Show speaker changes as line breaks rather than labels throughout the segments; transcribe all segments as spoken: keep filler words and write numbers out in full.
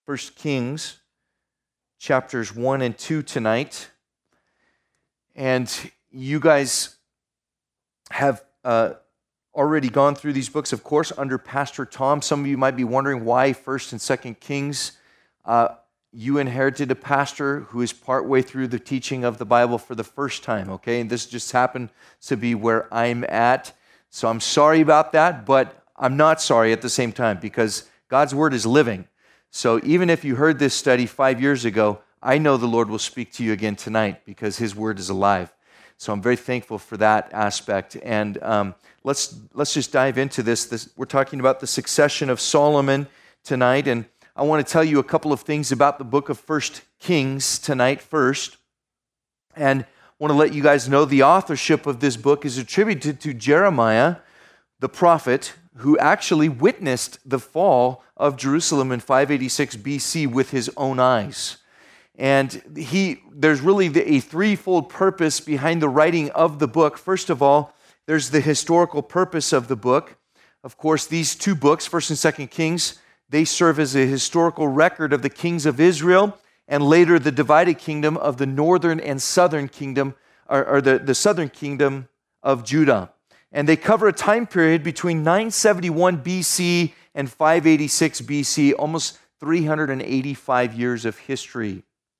First Kings, chapters one and two tonight. And you guys have uh, already gone through these books, of course, under Pastor Tom. Some of you might be wondering why First and Second Kings. Uh, you inherited a pastor who is partway through the teaching of the Bible for the first time, okay? And this just happened to be where I'm at. So I'm sorry about that, but I'm not sorry at the same time because God's Word is living. So even if you heard this study five years ago, I know the Lord will speak to you again tonight because His Word is alive. So I'm very thankful for that aspect. And um, let's let's just dive into this. this. We're talking about the succession of Solomon tonight, and I want to tell you a couple of things about the book of First Kings tonight first. And I want to let you guys know the authorship of this book is attributed to Jeremiah, the prophet, who actually witnessed the fall of Jerusalem in five eighty-six B C with his own eyes. And he, there's really a threefold purpose behind the writing of the book. First of all, there's the historical purpose of the book. Of course, these two books, First and Second Kings, they serve as a historical record of the kings of Israel and later the divided kingdom of the northern and southern kingdom, or, or the, the southern kingdom of Judah. And they cover a time period between nine seventy-one B C and five eighty-six B C, almost three hundred eighty-five years of history.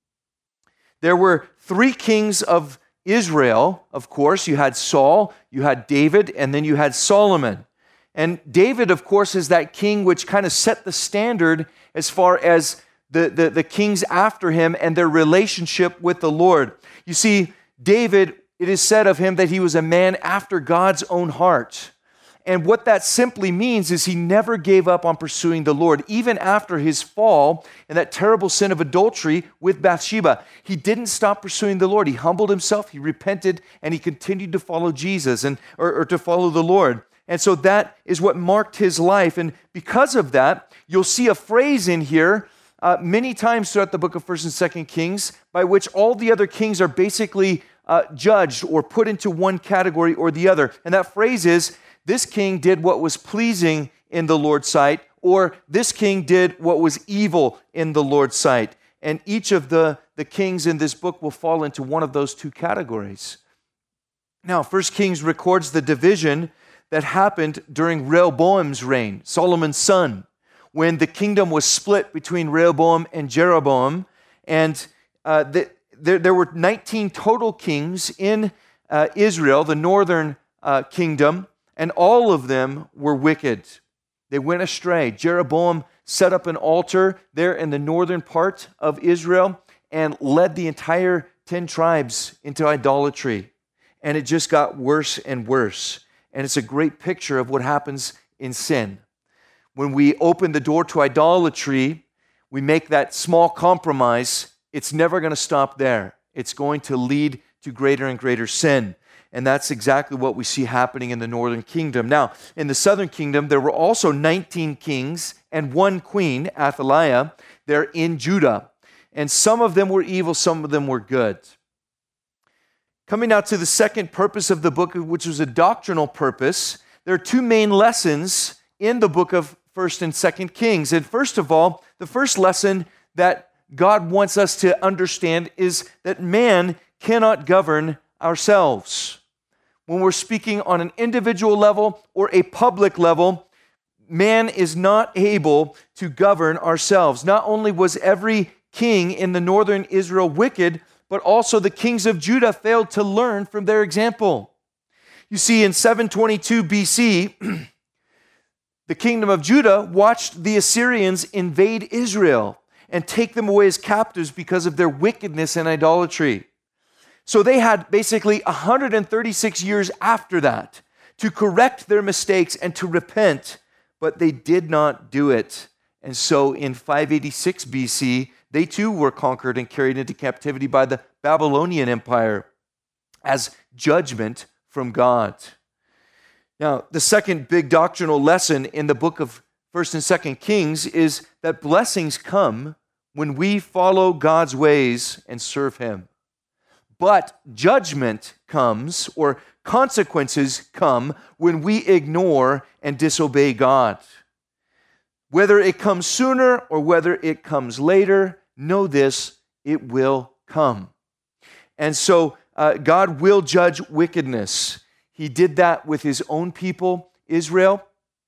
There were three kings of Israel, of course. You had Saul, you had David, and then you had Solomon. And David, of course, is that king which kind of set the standard as far as the, the, the kings after him and their relationship with the Lord. You see, David, it is said of him that he was a man after God's own heart. And what that simply means is he never gave up on pursuing the Lord. Even after his fall and that terrible sin of adultery with Bathsheba, he didn't stop pursuing the Lord. He humbled himself, he repented, and he continued to follow Jesus and or, or to follow the Lord. And so that is what marked his life. And because of that, you'll see a phrase in here uh, many times throughout the book of First and Second Kings by which all the other kings are basically uh, judged or put into one category or the other. And that phrase is, this king did what was pleasing in the Lord's sight, or this king did what was evil in the Lord's sight. And each of the, the kings in this book will fall into one of those two categories. Now, First Kings records the division that happened during Rehoboam's reign, Solomon's son, when the kingdom was split between Rehoboam and Jeroboam. And uh, the, there, there were nineteen total kings in uh, Israel, the northern uh, kingdom, and all of them were wicked. They went astray. Jeroboam set up an altar there in the northern part of Israel and led the entire ten tribes into idolatry. And it just got worse and worse. And it's a great picture of what happens in sin. When we open the door to idolatry, we make that small compromise, it's never going to stop there. It's going to lead to greater and greater sin. And that's exactly what we see happening in the northern kingdom. Now, in the southern kingdom, there were also nineteen kings and one queen, Athaliah, there in Judah. And some of them were evil, some of them were good. Coming now to the second purpose of the book, which was a doctrinal purpose, there are two main lessons in the book of First and Second Kings. And first of all, the first lesson that God wants us to understand is that man cannot govern ourselves. When we're speaking on an individual level or a public level, man is not able to govern ourselves. Not only was every king in the northern Israel wicked, but also the kings of Judah failed to learn from their example. You see, in seven twenty-two B C, the kingdom of Judah watched the Assyrians invade Israel and take them away as captives because of their wickedness and idolatry. So they had basically one hundred thirty-six years after that to correct their mistakes and to repent, but they did not do it. And so in five eighty-six B C, they too were conquered and carried into captivity by the Babylonian Empire as judgment from God. Now, the second big doctrinal lesson in the book of First and Second Kings is that blessings come when we follow God's ways and serve Him. But judgment comes, or consequences come, when we ignore and disobey God. Whether it comes sooner or whether it comes later, know this, it will come. And so uh, God will judge wickedness. He did that with his own people, Israel,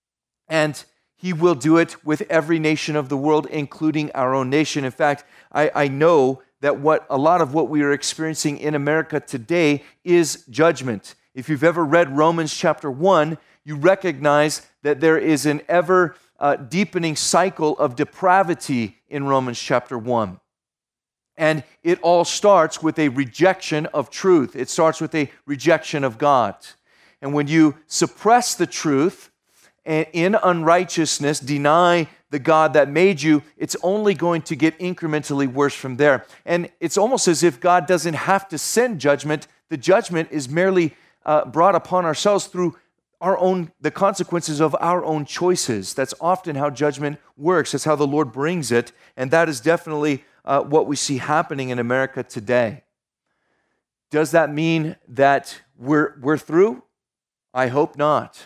and he will do it with every nation of the world, including our own nation. In fact, I, I know that what a lot of what we are experiencing in America today is judgment. If you've ever read Romans chapter one, you recognize that there is an ever uh, deepening cycle of depravity in Romans chapter one. And it all starts with a rejection of truth. It starts with a rejection of God. And when you suppress the truth and in unrighteousness deny the God that made you, it's only going to get incrementally worse from there. And it's almost as if God doesn't have to send judgment. The judgment is merely uh, brought upon ourselves through our own, the consequences of our own choices. That's often how judgment works. That's how the Lord brings it. And that is definitely uh, what we see happening in America today. Does that mean that we're, we're through? I hope not.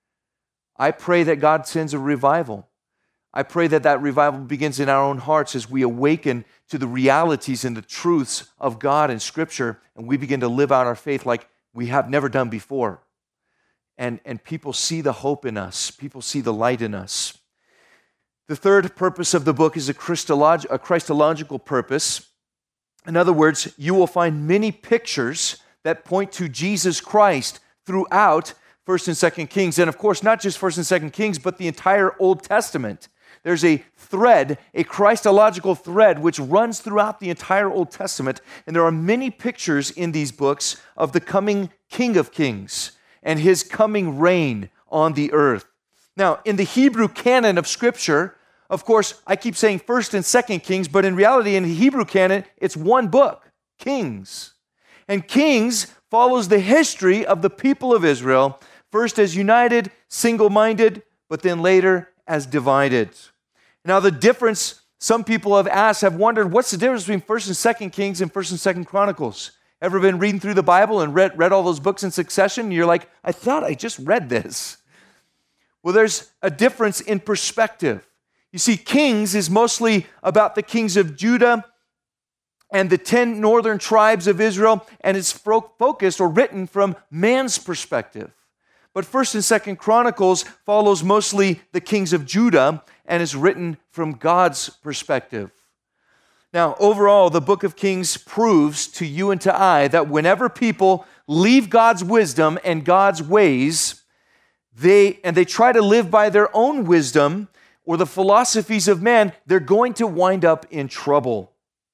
I pray that God sends a revival. I pray that that revival begins in our own hearts as we awaken to the realities and the truths of God and Scripture, and we begin to live out our faith like we have never done before. And, and people see the hope in us. People see the light in us. The third purpose of the book is a, Christolog- a Christological purpose. In other words, you will find many pictures that point to Jesus Christ throughout First and Second Kings. And of course, not just First and Second Kings, but the entire Old Testament. There's a thread, a Christological thread, which runs throughout the entire Old Testament. And there are many pictures in these books of the coming King of Kings and his coming reign on the earth. Now, in the Hebrew canon of Scripture, of course, I keep saying First and Second Kings, but in reality, in the Hebrew canon, it's one book, Kings. And Kings follows the history of the people of Israel, first as united, single-minded, but then later as divided. Now, the difference, some people have asked, have wondered, what's the difference between First and Second Kings and First and Second Chronicles? Ever been reading through the Bible and read, read all those books in succession? And you're like, I thought I just read this. Well, there's a difference in perspective. You see, Kings is mostly about the kings of Judah and the ten northern tribes of Israel, and it's fo- focused or written from man's perspective. But First and Second Chronicles follows mostly the kings of Judah and is written from God's perspective. Now, overall, the book of Kings proves to you and to I that whenever people leave God's wisdom and God's ways, they and they try to live by their own wisdom or the philosophies of man, they're going to wind up in trouble.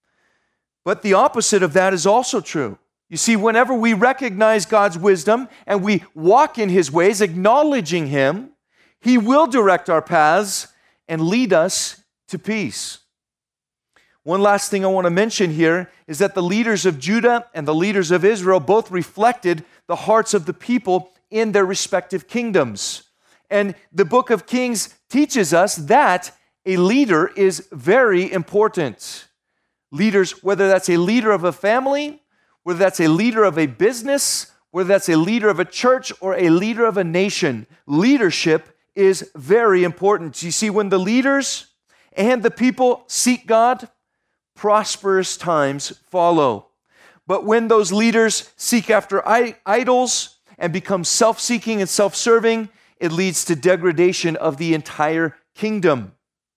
But the opposite of that is also true. You see, whenever we recognize God's wisdom and we walk in his ways, acknowledging him, he will direct our paths and lead us to peace. One last thing I want to mention here is that the leaders of Judah and the leaders of Israel both reflected the hearts of the people in their respective kingdoms. And the book of Kings teaches us that a leader is very important. Leaders, whether that's a leader of a family, whether that's a leader of a business, whether that's a leader of a church or a leader of a nation, leadership is very important. You see, when the leaders and the people seek God, prosperous times follow. But when those leaders seek after idols and become self-seeking and self-serving, it leads to degradation of the entire kingdom.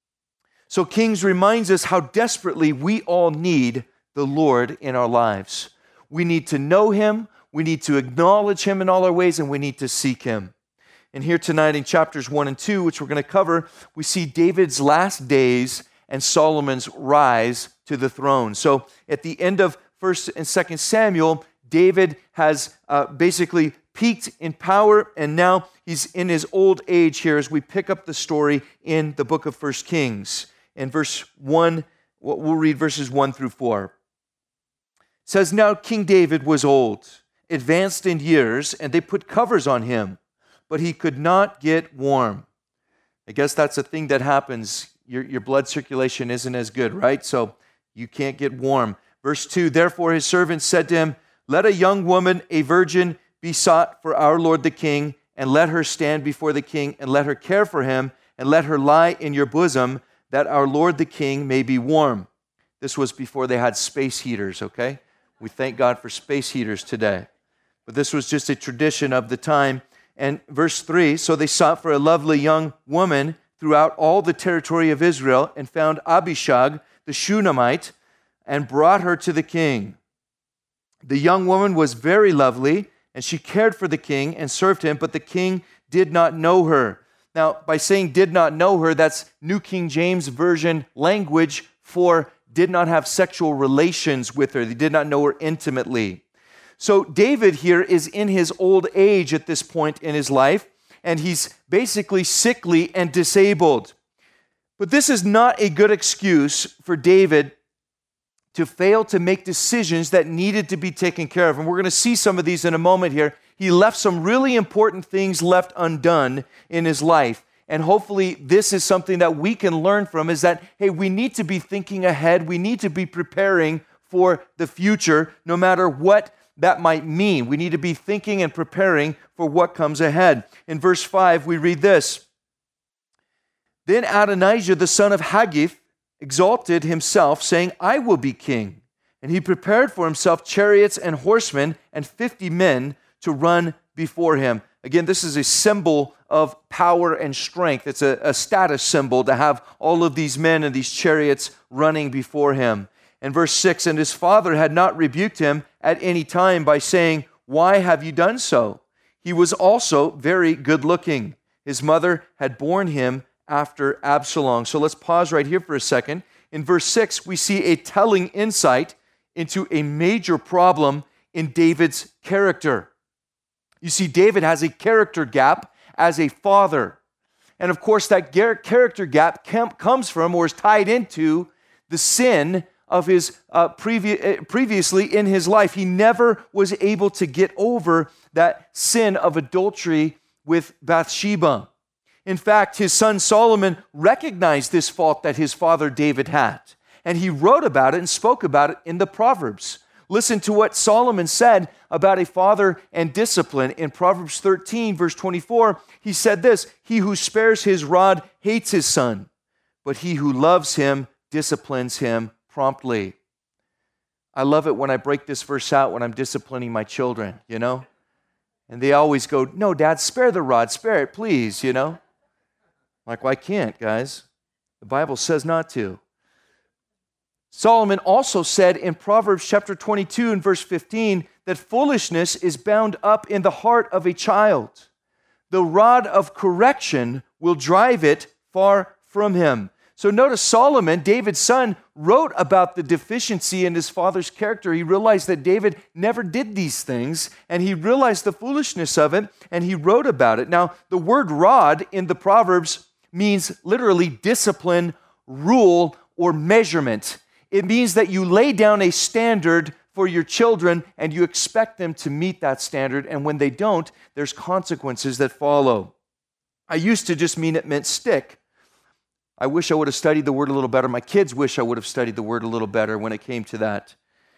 So Kings reminds us how desperately we all need the Lord in our lives. We need to know him, we need to acknowledge him in all our ways, and we need to seek him. And here tonight in chapters one and two, which we're going to cover, we see David's last days and Solomon's rise to the throne. So at the end of First and Second Samuel, David has uh, basically peaked in power, and now he's in his old age here as we pick up the story in the book of First Kings. In verse one, we'll read verses one through four. It says, now King David was old, advanced in years, and they put covers on him, but he could not get warm. I guess that's a thing that happens. Your, your blood circulation isn't as good, right? So you can't get warm. Verse two, therefore his servants said to him, let a young woman, a virgin, be sought for our Lord the king, and let her stand before the king, and let her care for him, and let her lie in your bosom, that our lord the king may be warm. This was before they had space heaters, okay? We thank God for space heaters today. But this was just a tradition of the time. And verse three, so they sought for a lovely young woman throughout all the territory of Israel and found Abishag, the Shunammite, and brought her to the king. The young woman was very lovely, and she cared for the king and served him, but the king did not know her. Now, by saying did not know her, that's New King James Version language for did not have sexual relations with her. They did not know her intimately. So David here is in his old age at this point in his life, and he's basically sickly and disabled. But this is not a good excuse for David to fail to make decisions that needed to be taken care of. And we're going to see some of these in a moment here. He left some really important things left undone in his life. And hopefully this is something that we can learn from, is that, hey, we need to be thinking ahead. We need to be preparing for the future, no matter what that might mean. We need to be thinking and preparing for what comes ahead. In verse five, we read this. Then Adonijah, the son of Haggith, exalted himself, saying, I will be king. And he prepared for himself chariots and horsemen and fifty men to run before him. Again, this is a symbol of power and strength. It's a, a status symbol to have all of these men and these chariots running before him. And verse six, and his father had not rebuked him at any time by saying, why have you done so? He was also very good looking. His mother had borne him after Absalom. So let's pause right here for a second. In verse six, we see a telling insight into a major problem in David's character. You see, David has a character gap as a father. And of course, that character gap comes from or is tied into the sin of his uh, previ- previously in his life. He never was able to get over that sin of adultery with Bathsheba. In fact, his son Solomon recognized this fault that his father David had, and he wrote about it and spoke about it in the Proverbs. Listen to what Solomon said about a father and discipline. In Proverbs thirteen, verse twenty-four, he said this, he who spares his rod hates his son, but he who loves him disciplines him promptly. I love it when I break this verse out when I'm disciplining my children, you know? And they always go, no, Dad, spare the rod, spare it, please, you know? I'm like, well, I can't, guys. The Bible says not to. Solomon also said in Proverbs chapter twenty-two and verse fifteen that foolishness is bound up in the heart of a child. The rod of correction will drive it far from him. So notice Solomon, David's son, wrote about the deficiency in his father's character. He realized that David never did these things, and he realized the foolishness of it, and he wrote about it. Now, the word rod in the Proverbs means literally discipline, rule, or measurement. It means that you lay down a standard for your children and you expect them to meet that standard, and when they don't, there's consequences that follow. I used to just mean it meant stick. I wish I would have studied the word a little better. My kids wish I would have studied the word a little better when it came to that.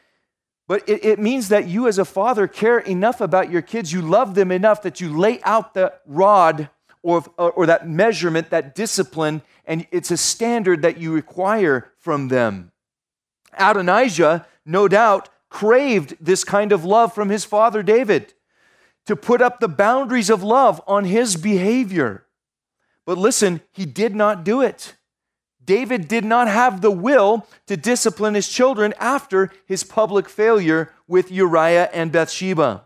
But it, it means that you as a father care enough about your kids, you love them enough that you lay out the rod or, or, or that measurement, that discipline, and it's a standard that you require from them. Adonijah, no doubt, craved this kind of love from his father David, to put up the boundaries of love on his behavior. But listen, he did not do it. David did not have the will to discipline his children after his public failure with Uriah and Bathsheba.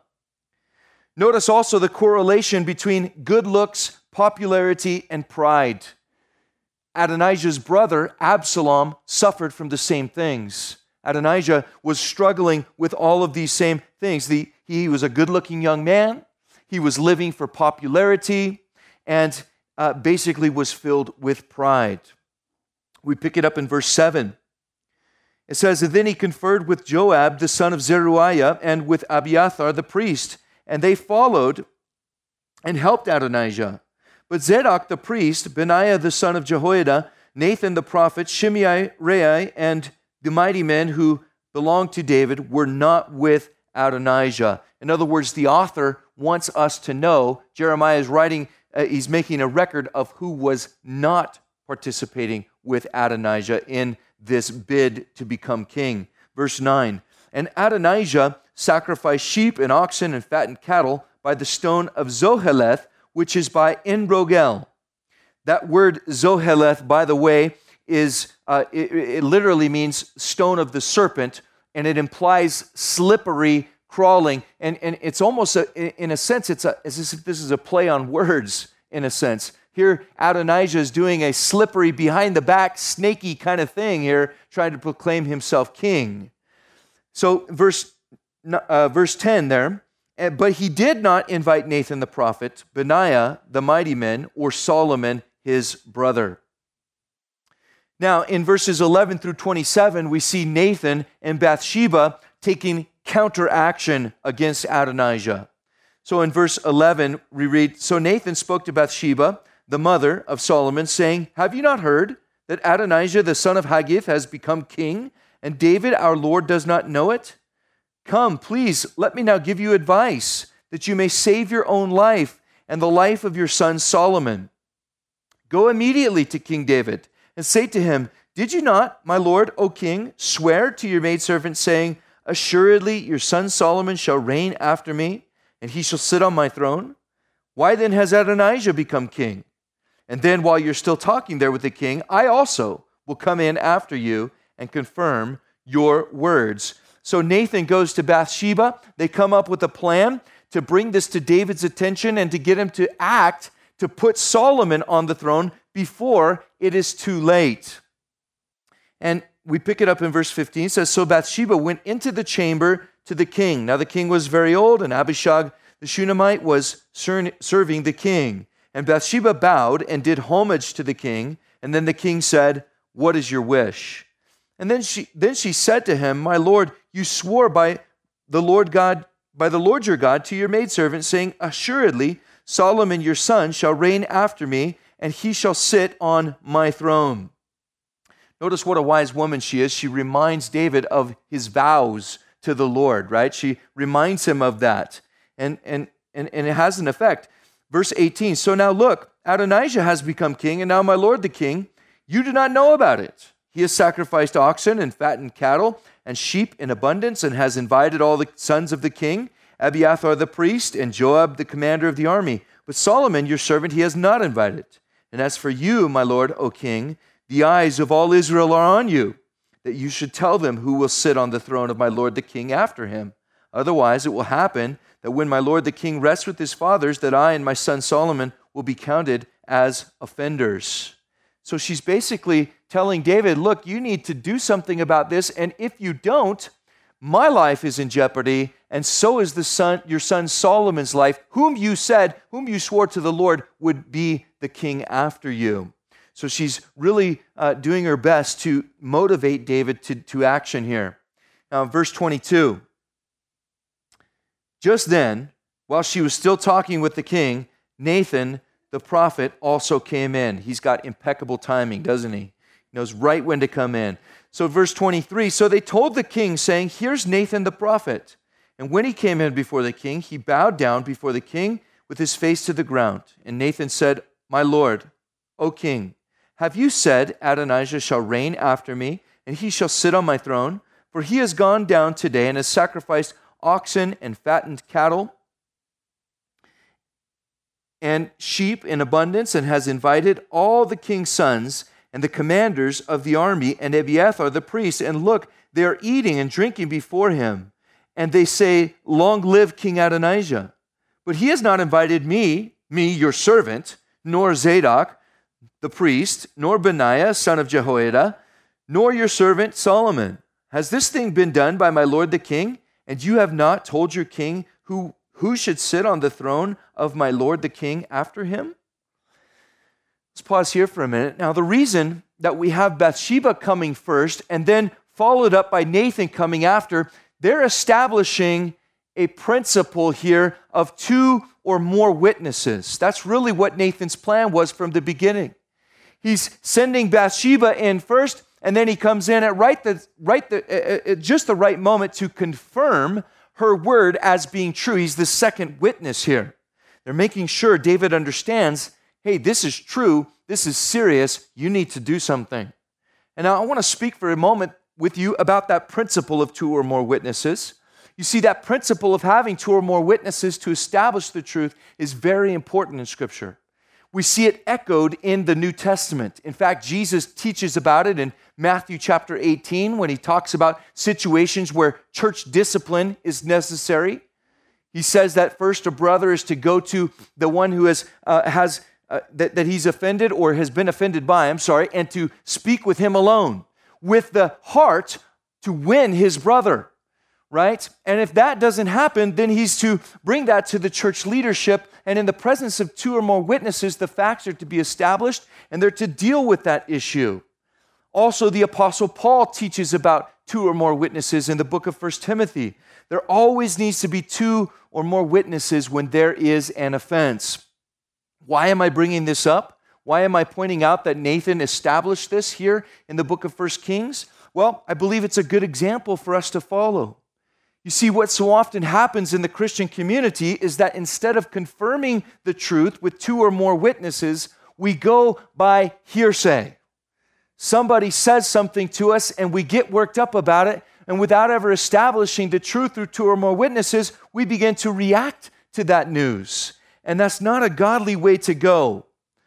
Notice also the correlation between good looks, popularity, and pride. Adonijah's brother, Absalom, suffered from the same things. Adonijah was struggling with all of these same things. The, he was a good-looking young man. He was living for popularity and uh, basically was filled with pride. We pick it up in verse seven. It says, and then he conferred with Joab, the son of Zeruiah, and with Abiathar, the priest, and they followed and helped Adonijah. But Zadok the priest, Benaiah the son of Jehoiada, Nathan the prophet, Shimei, Rei, and the mighty men who belonged to David were not with Adonijah. In other words, the author wants us to know, Jeremiah is writing uh, he's making a record of who was not participating with Adonijah in this bid to become king. Verse nine, and Adonijah sacrificed sheep and oxen and fattened cattle by the stone of Zoheleth, which is by En-Rogel. That word Zoheleth, by the way, is uh, it, it literally means stone of the serpent, and it implies slippery crawling. And, and it's almost, a, in a sense, it's a, as if this is a play on words, in a sense. Here, Adonijah is doing a slippery, behind-the-back, snaky kind of thing here, trying to proclaim himself king. So verse, uh, verse ten there, but he did not invite Nathan the prophet, Benaiah the mighty men, or Solomon his brother. Now, in verses eleven through twenty-seven, we see Nathan and Bathsheba taking counteraction against Adonijah. So in verse eleven, we read, so Nathan spoke to Bathsheba, the mother of Solomon, saying, have you not heard that Adonijah the son of Haggith has become king, and David our Lord does not know it? Come, please, let me now give you advice, that you may save your own life and the life of your son Solomon. Go immediately to King David and say to him, did you not, my lord, O king, swear to your maidservant, saying, assuredly your son Solomon shall reign after me, and he shall sit on my throne? Why then has Adonijah become king? And then while you're still talking there with the king, I also will come in after you and confirm your words. So Nathan goes to Bathsheba. They come up with a plan to bring this to David's attention and to get him to act to put Solomon on the throne before it is too late. And we pick it up in verse fifteen. It says, so Bathsheba went into the chamber to the king. Now the king was very old, and Abishag the Shunammite was serving the king. And Bathsheba bowed and did homage to the king. And then the king said, what is your wish? And then she then she said to him, my lord, you swore by the Lord God, by the Lord your God, to your maidservant, saying, assuredly Solomon your son shall reign after me, and he shall sit on my throne. Notice what a wise woman she is. She reminds David of his vows to the Lord, right? She reminds him of that. And, and, and, and it has an effect. Verse eighteen, so now look, Adonijah has become king, and now my lord the king, you do not know about it. He has sacrificed oxen and fattened cattle and sheep in abundance, and has invited all the sons of the king, Abiathar the priest, and Joab the commander of the army. But Solomon, your servant, he has not invited. And as for you, my lord, O king, the eyes of all Israel are on you, that you should tell them who will sit on the throne of my lord the king after him. Otherwise it will happen that when my lord the king rests with his fathers, that I and my son Solomon will be counted as offenders. So she's basically telling David, look, you need to do something about this, and if you don't, my life is in jeopardy, and so is the son, your son Solomon's life, whom you said, whom you swore to the Lord would be the king after you. So she's really uh, doing her best to motivate David to, to action here. Now, verse twenty-two. Just then, while she was still talking with the king, Nathan, the prophet, also came in. He's got impeccable timing, doesn't he? He knows right when to come in. So verse twenty-three, so they told the king, saying, here's Nathan the prophet. And when he came in before the king, he bowed down before the king with his face to the ground. And Nathan said, my lord, O king, have you said, Adonijah shall reign after me, and he shall sit on my throne? For he has gone down today and has sacrificed oxen and fattened cattle and sheep in abundance, and has invited all the king's sons and the commanders of the army and Abiathar the priest. And look, they are eating and drinking before him. And they say, long live King Adonijah. But he has not invited me, me, your servant, nor Zadok, the priest, nor Benaiah, son of Jehoiada, nor your servant Solomon. Has this thing been done by my lord the king? And you have not told your king who, who should sit on the throne of my lord the king after him? Let's pause here for a minute. Now, the reason that we have Bathsheba coming first and then followed up by Nathan coming after, they're establishing a principle here of two or more witnesses. That's really what Nathan's plan was from the beginning. He's sending Bathsheba in first, and then he comes in at right the right the uh, just the right moment to confirm her word as being true. He's the second witness here. They're making sure David understands, hey, this is true, this is serious, you need to do something. And now I want to speak for a moment with you about that principle of two or more witnesses. You see, that principle of having two or more witnesses to establish the truth is very important in Scripture. We see it echoed in the New Testament. In fact, Jesus teaches about it in Matthew chapter eighteen when he talks about situations where church discipline is necessary. He says that first a brother is to go to the one who has, uh, has uh, that, that he's offended or has been offended by, I'm sorry, and to speak with him alone with the heart to win his brother. Right? And if that doesn't happen, then he's to bring that to the church leadership. And in the presence of two or more witnesses, the facts are to be established and they're to deal with that issue. Also, the Apostle Paul teaches about two or more witnesses in the book of First Timothy. There always needs to be two or more witnesses when there is an offense. Why am I bringing this up? Why am I pointing out that Nathan established this here in the book of First Kings? Well, I believe it's a good example for us to follow. You see, what so often happens in the Christian community is that instead of confirming the truth with two or more witnesses, we go by hearsay. Somebody says something to us and we get worked up about it, and without ever establishing the truth through two or more witnesses, we begin to react to that news. And that's not a godly way to go.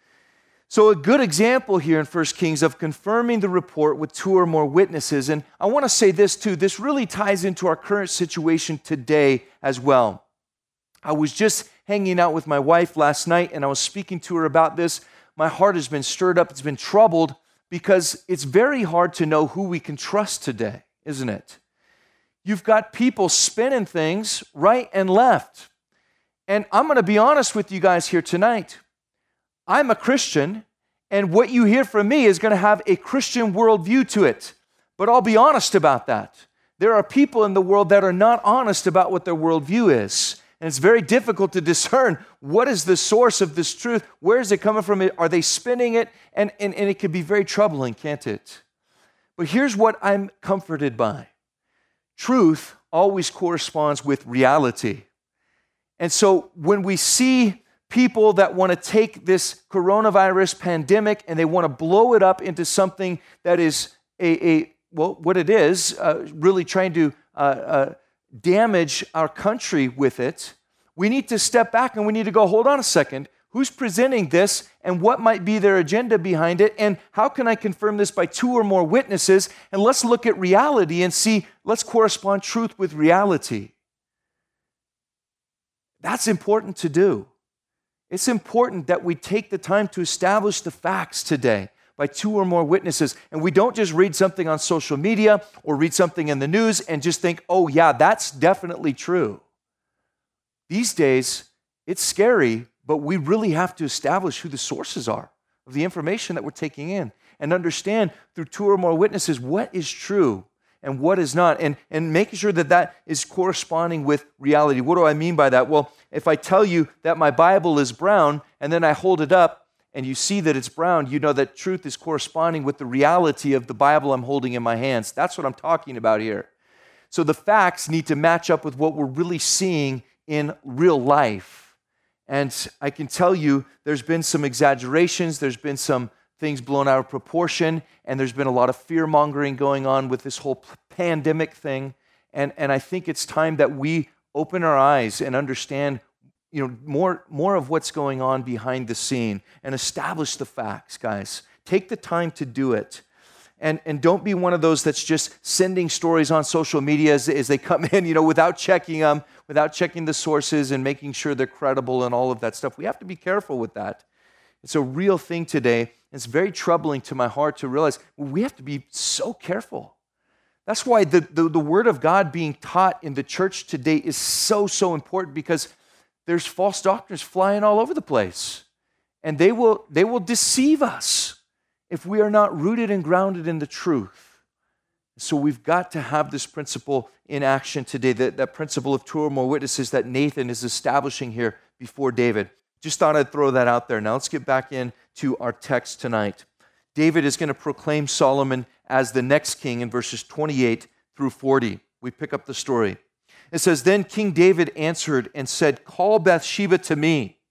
So a good example here in First Kings of confirming the report with two or more witnesses. And I want to say this too, this really ties into our current situation today as well. I was just hanging out with my wife last night and I was speaking to her about this. My heart has been stirred up, it's been troubled because it's very hard to know who we can trust today, isn't it? You've got people spinning things right and left. And I'm going to be honest with you guys here tonight. I'm a Christian, and what you hear from me is going to have a Christian worldview to it. But I'll be honest about that. There are people in the world that are not honest about what their worldview is. And it's very difficult to discern what is the source of this truth. Where is it coming from? Are they spinning it? And, and, and it can be very troubling, can't it? But here's what I'm comforted by. Truth always corresponds with reality. And so when we see people that want to take this coronavirus pandemic and they want to blow it up into something that is a, a well, what it is, uh, really trying to uh, uh, damage our country with it, we need to step back and we need to go, hold on a second, who's presenting this and what might be their agenda behind it, and how can I confirm this by two or more witnesses? And let's look at reality and see, let's correspond truth with reality. That's important to do. It's important that we take the time to establish the facts today by two or more witnesses. And we don't just read something on social media or read something in the news and just think, oh yeah, that's definitely true. These days, it's scary, but we really have to establish who the sources are of the information that we're taking in and understand through two or more witnesses what is true and what is not, and, and making sure that that is corresponding with reality. What do I mean by that? Well, if I tell you that my Bible is brown, and then I hold it up, and you see that it's brown, you know that truth is corresponding with the reality of the Bible I'm holding in my hands. That's what I'm talking about here. So the facts need to match up with what we're really seeing in real life. And I can tell you there's been some exaggerations, there's been some things blown out of proportion, and there's been a lot of fear-mongering going on with this whole pandemic thing. And, and I think it's time that we open our eyes and understand, you know, more, more of what's going on behind the scene and establish the facts, guys. Take the time to do it. And, and don't be one of those that's just sending stories on social media as, as they come in, you know, without checking them, without checking the sources and making sure they're credible and all of that stuff. We have to be careful with that. It's a real thing today. It's very troubling to my heart to realize we have to be so careful. That's why the, the, the Word of God being taught in the church today is so, so important, because there's false doctrines flying all over the place. And they will, they will deceive us if we are not rooted and grounded in the truth. So we've got to have this principle in action today, that, that principle of two or more witnesses that Nathan is establishing here before David. Just thought I'd throw that out there. Now let's get back into our text tonight. David is going to proclaim Solomon as the next king in verses twenty-eight through forty. We pick up the story. It says, "Then King David answered and said, 'Call Bathsheba to me.'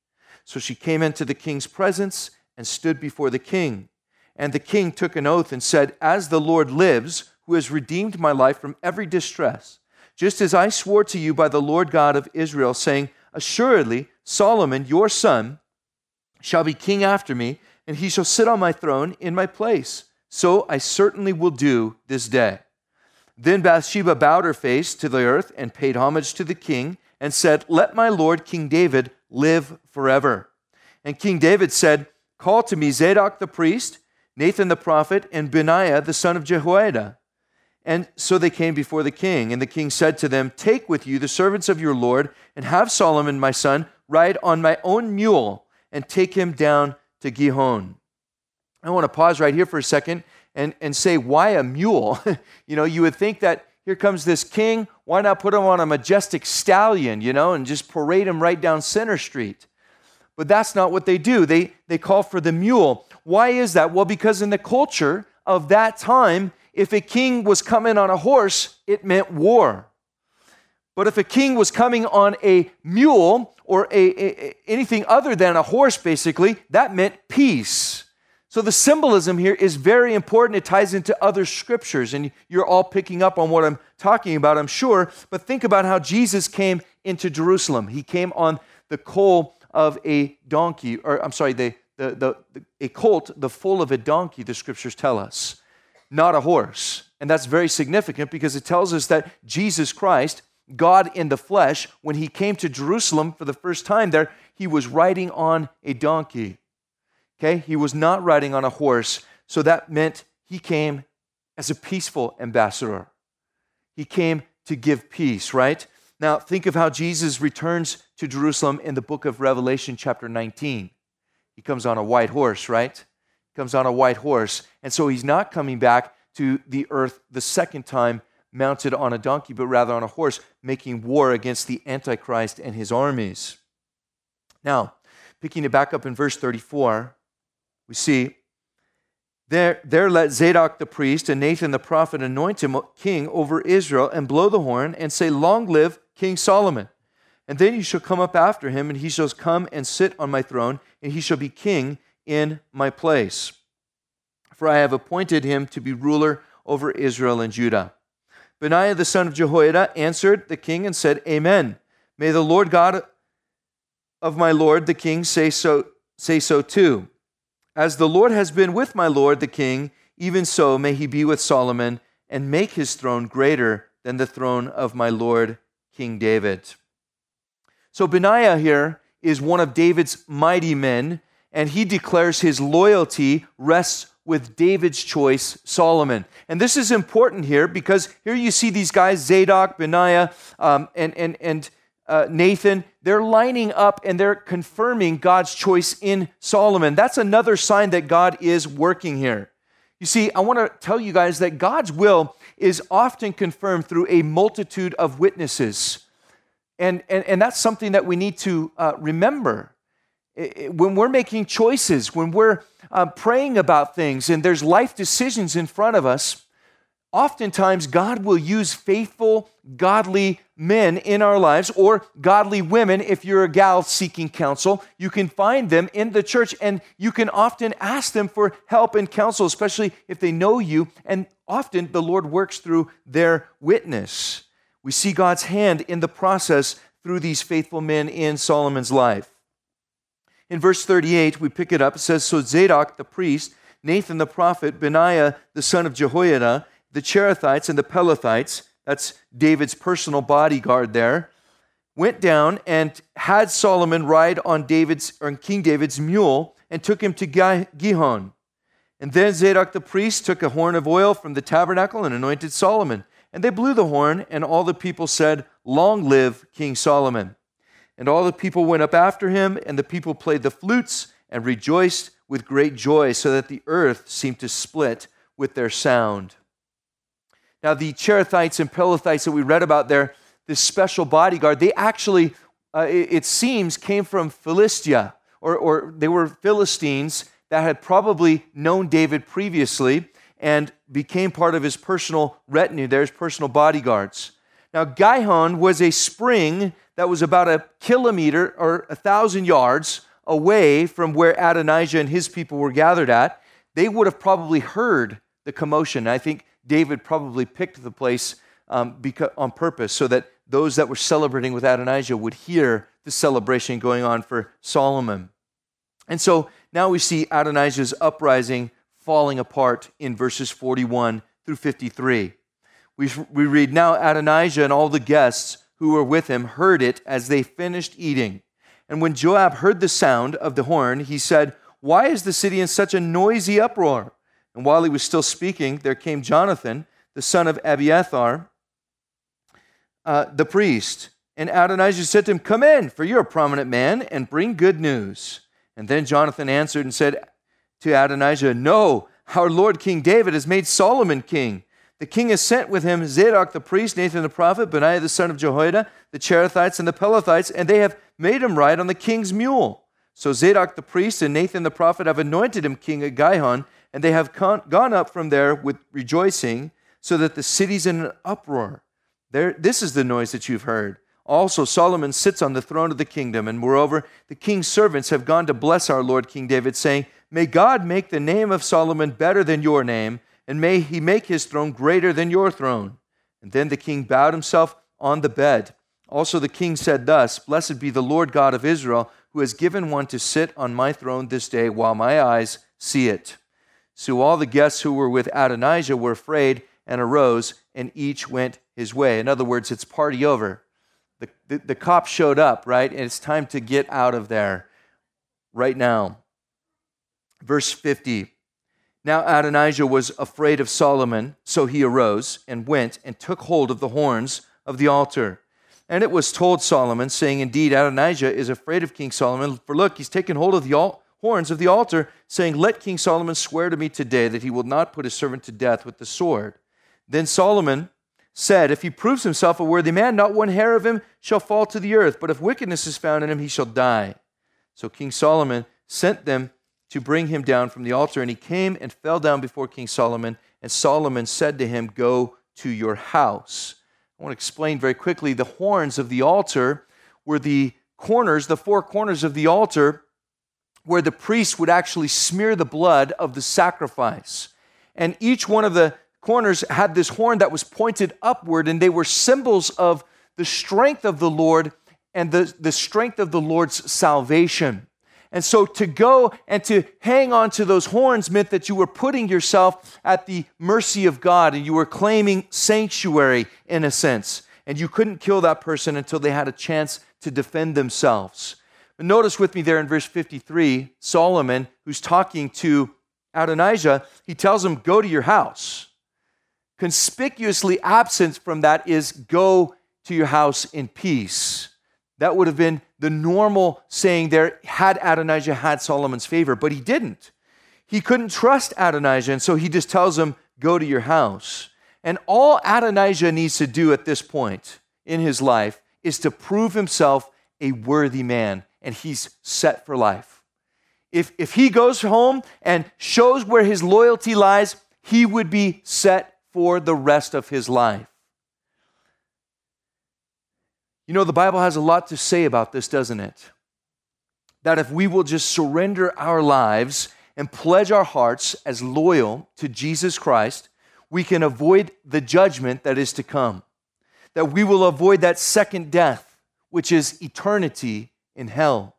So she came into the king's presence and stood before the king. And the king took an oath and said, "As the Lord lives, who has redeemed my life from every distress, just as I swore to you by the Lord God of Israel, saying, assuredly Solomon, your son, shall be king after me, and he shall sit on my throne in my place. So I certainly will do this day." Then Bathsheba bowed her face to the earth and paid homage to the king and said, "Let my lord King David live forever." And King David said, "Call to me Zadok the priest, Nathan the prophet, and Benaiah the son of Jehoiada." And so they came before the king, and the king said to them, "Take with you the servants of your lord, and have Solomon my son ride on my own mule, and take him down to Gihon." I want to pause right here for a second and, and say, why a mule? You know, you would think that here comes this king, why not put him on a majestic stallion, you know, and just parade him right down Center Street? But that's not what they do. They, they call for the mule. Why is that? Well, because in the culture of that time, if a king was coming on a horse, it meant war. But if a king was coming on a mule or a, a, anything other than a horse, basically, that meant peace. So the symbolism here is very important. It ties into other scriptures, and you're all picking up on what I'm talking about, I'm sure. But think about how Jesus came into Jerusalem. He came on the colt of a donkey, or I'm sorry, the, the, the, the a colt, the foal of a donkey, the scriptures tell us, not a horse. And that's very significant because it tells us that Jesus Christ, God in the flesh, when he came to Jerusalem for the first time there, he was riding on a donkey. Okay? He was not riding on a horse. So that meant he came as a peaceful ambassador. He came to give peace, right? Now, think of how Jesus returns to Jerusalem in the book of Revelation, chapter nineteen. He comes on a white horse, right? He comes on a white horse. And so he's not coming back to the earth the second time mounted on a donkey, but rather on a horse, making war against the Antichrist and his armies. Now, picking it back up in verse thirty-four, we see, There, there let Zadok the priest and Nathan the prophet anoint him king over Israel and blow the horn and say, "Long live King Solomon. And then you shall come up after him, and he shall come and sit on my throne, and he shall be king in my place. For I have appointed him to be ruler over Israel and Judah." Benaiah the son of Jehoiada answered the king and said, "Amen. May the Lord God of my lord the king say so, say so too. As the Lord has been with my lord the king, even so may he be with Solomon, and make his throne greater than the throne of my lord King David." So Benaiah here is one of David's mighty men, and he declares his loyalty rests with David's choice, Solomon. And this is important here because here you see these guys, Zadok, Benaiah, um, and, and, and uh, Nathan. They're lining up and they're confirming God's choice in Solomon. That's another sign that God is working here. You see, I want to tell you guys that God's will is often confirmed through a multitude of witnesses. And, and, and that's something that we need to uh, remember. When we're making choices, when we're uh, praying about things, and there's life decisions in front of us, oftentimes God will use faithful, godly men in our lives, or godly women. If you're a gal seeking counsel, you can find them in the church, and you can often ask them for help and counsel, especially if they know you, and often the Lord works through their witness. We see God's hand in the process through these faithful men in Solomon's life. In verse thirty-eight, we pick it up. It says, "So Zadok the priest, Nathan the prophet, Benaiah the son of Jehoiada, the Cherethites and the Pelethites," that's David's personal bodyguard there, "went down and had Solomon ride on David's or King David's mule and took him to Gihon. And then Zadok the priest took a horn of oil from the tabernacle and anointed Solomon. And they blew the horn, and all the people said, 'Long live King Solomon.' And all the people went up after him, and the people played the flutes and rejoiced with great joy, so that the earth seemed to split with their sound." Now, the Cherethites and Pelethites that we read about there, this special bodyguard, they actually, uh, it, it seems, came from Philistia, or, or they were Philistines that had probably known David previously and became part of his personal retinue, their personal bodyguards. Now, Gihon was a spring that was about a kilometer or a thousand yards away from where Adonijah and his people were gathered at, they would have probably heard the commotion. I think David probably picked the place um, because, on purpose so that those that were celebrating with Adonijah would hear the celebration going on for Solomon. And so now we see Adonijah's uprising falling apart in verses forty-one through fifty-three. We, we read, "Now Adonijah and all the guests who were with him heard it as they finished eating. And when Joab heard the sound of the horn, he said, 'Why is the city in such a noisy uproar?' And while he was still speaking, there came Jonathan, the son of Abiathar, uh, the priest. And Adonijah said to him, 'Come in, for you're a prominent man, and bring good news.' And then Jonathan answered and said to Adonijah, 'No, our Lord King David has made Solomon king. The king has sent with him Zadok the priest, Nathan the prophet, Benaiah the son of Jehoiada, the Cherethites and the Pelethites, and they have made him ride on the king's mule. So Zadok the priest and Nathan the prophet have anointed him king at Gihon, and they have con- gone up from there with rejoicing, so that the city's in an uproar. There, this is the noise that you've heard. Also, Solomon sits on the throne of the kingdom, and moreover, the king's servants have gone to bless our Lord King David, saying, 'May God make the name of Solomon better than your name, and may he make his throne greater than your throne.' And then the king bowed himself on the bed. Also the king said thus, 'Blessed be the Lord God of Israel, who has given one to sit on my throne this day, while my eyes see it.' So all the guests who were with Adonijah were afraid and arose, and each went his way." In other words, it's party over. The, the, the cops showed up, right? And it's time to get out of there right now. Verse fifty. "Now Adonijah was afraid of Solomon, so he arose and went and took hold of the horns of the altar. And it was told Solomon, saying, 'Indeed, Adonijah is afraid of King Solomon, for look, he's taken hold of the al- horns of the altar, saying, Let King Solomon swear to me today that he will not put his servant to death with the sword.' Then Solomon said, 'If he proves himself a worthy man, not one hair of him shall fall to the earth, but if wickedness is found in him, he shall die.' So King Solomon sent them to bring him down from the altar, and he came and fell down before King Solomon, and Solomon said to him, 'Go to your house.'" I want to explain very quickly, the horns of the altar were the corners, the four corners of the altar, where the priest would actually smear the blood of the sacrifice. And each one of the corners had this horn that was pointed upward, and they were symbols of the strength of the Lord and the, the strength of the Lord's salvation. And so to go and to hang on to those horns meant that you were putting yourself at the mercy of God, and you were claiming sanctuary in a sense. And you couldn't kill that person until they had a chance to defend themselves. But notice with me there in verse fifty-three, Solomon, who's talking to Adonijah, he tells him, "Go to your house." Conspicuously absent from that is, "Go to your house in peace." That would have been the normal saying there had Adonijah had Solomon's favor, but he didn't. He couldn't trust Adonijah, and so he just tells him, "Go to your house." And all Adonijah needs to do at this point in his life is to prove himself a worthy man, and he's set for life. If, if he goes home and shows where his loyalty lies, he would be set for the rest of his life. You know, the Bible has a lot to say about this, doesn't it? That if we will just surrender our lives and pledge our hearts as loyal to Jesus Christ, we can avoid the judgment that is to come. That we will avoid that second death, which is eternity in hell.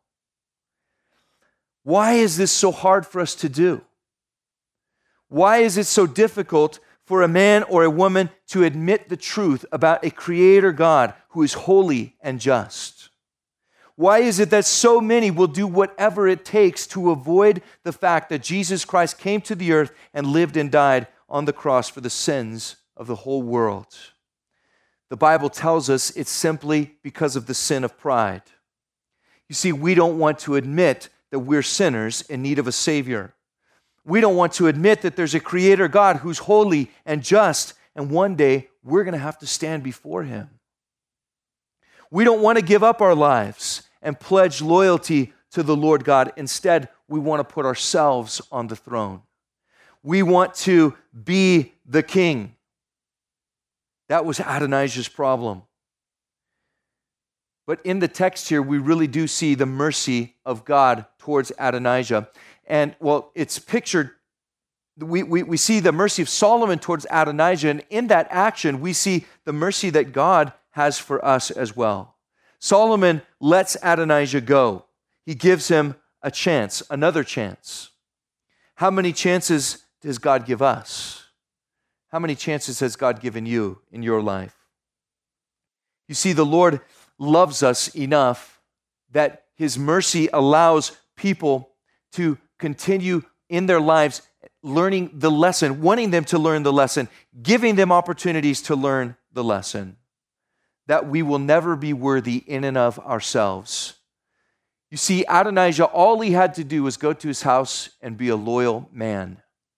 Why is this so hard for us to do? Why is it so difficult for a man or a woman to admit the truth about a creator God who is holy and just? Why is it that so many will do whatever it takes to avoid the fact that Jesus Christ came to the earth and lived and died on the cross for the sins of the whole world? The Bible tells us it's simply because of the sin of pride. You see, we don't want to admit that we're sinners in need of a Savior. We don't want to admit that there's a creator God who's holy and just, and one day we're going to have to stand before him. We don't want to give up our lives and pledge loyalty to the Lord God. Instead, we want to put ourselves on the throne. We want to be the king. That was Adonijah's problem. But in the text here, we really do see the mercy of God towards Adonijah. And, well, it's pictured, we, we, we see the mercy of Solomon towards Adonijah, and in that action, we see the mercy that God has for us as well. Solomon lets Adonijah go. He gives him a chance, another chance. How many chances does God give us? How many chances has God given you in your life? You see, the Lord loves us enough that His mercy allows people to continue in their lives learning the lesson, wanting them to learn the lesson, giving them opportunities to learn the lesson, that we will never be worthy in and of ourselves. You see, Adonijah, all he had to do was go to his house and be a loyal man.